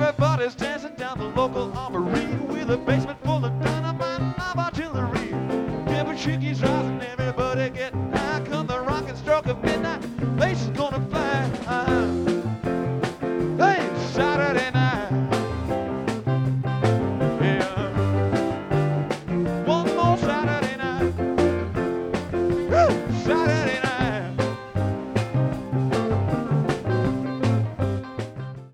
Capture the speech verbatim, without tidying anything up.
Everybody's dancing down the local armory with a basement full of dynamite and live artillery. Every chicky's rising, everybody gets